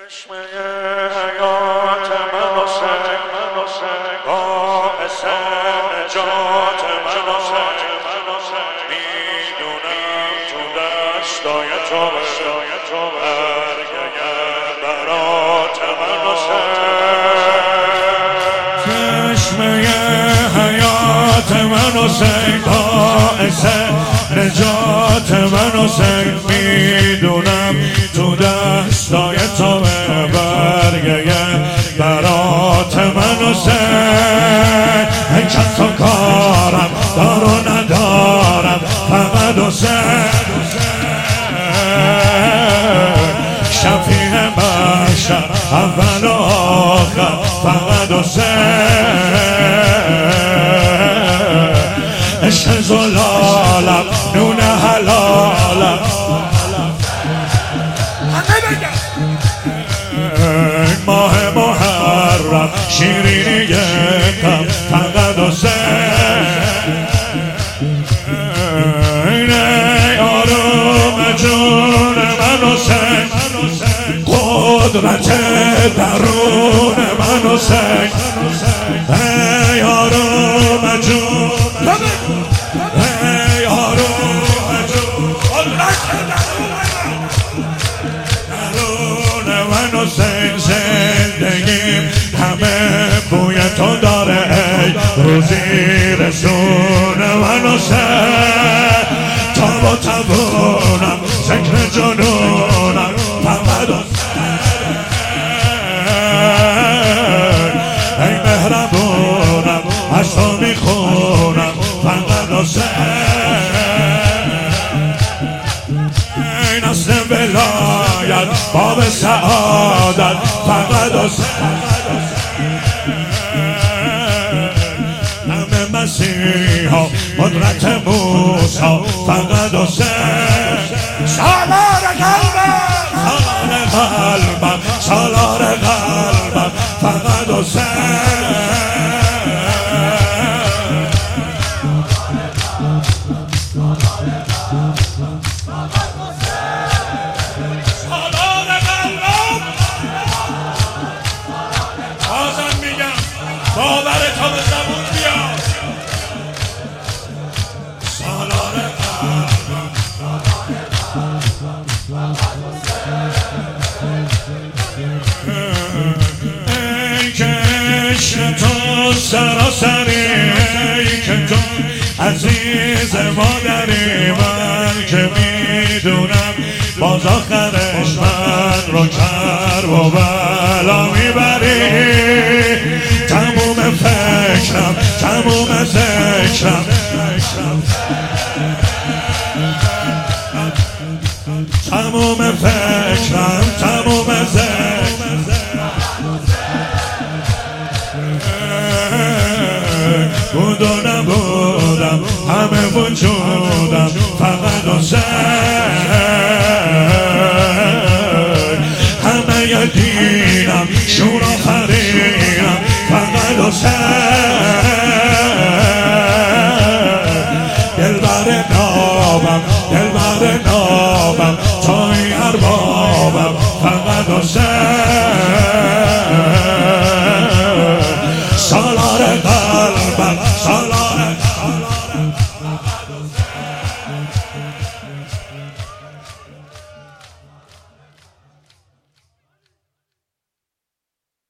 چشمه حیات من حسین، باعث نجات من حسین، میدونم تو دستای تو برگه برات من حسین. چشمه حیات من حسین، باعث نجات من حسین، میدونم تو دستای تو برگه برات من حسین. کس و کارم دار و ندارم فقط حسین، شفیع بشر اول و آخر فقط حسین. عشق زلالم نون حلالم ماه محرم شیرینی غم فقط حسین. ای آروم جون من حسین، قدرت درون من حسین. ای آروم جون، ای آروم جون، قدرت درون من حسین. زندگیم همه بوی تو داره، ای روزی رسون من حسین. تاب و تبونم ذکر جنونم فقط حسین. ای مهربونم از تو میخونم فقط حسین. ای نسل ولایت باب سعادت فقط حسین. نم مسیحا قدرت موسی فقط حسین. سالار قلبم، سالار قلبم، سالار قلبم فقط حسین. باور تو به زبون بیاد، سالار قلبم. ای که عشق تو سراسری، ای که تو عزیز مادری، من که میدونم باز آخرش من رو کرب و بلا میبری. تموم فکرم، تموم ذکرم، تموم فکرم، تموم ذکرم، بود و نبودم همه وجودم فقط حسین. همه دینم شور آفرینم فقط حسین. دلبر نابم، دلبر نابم، توی اربابم فقط حسین.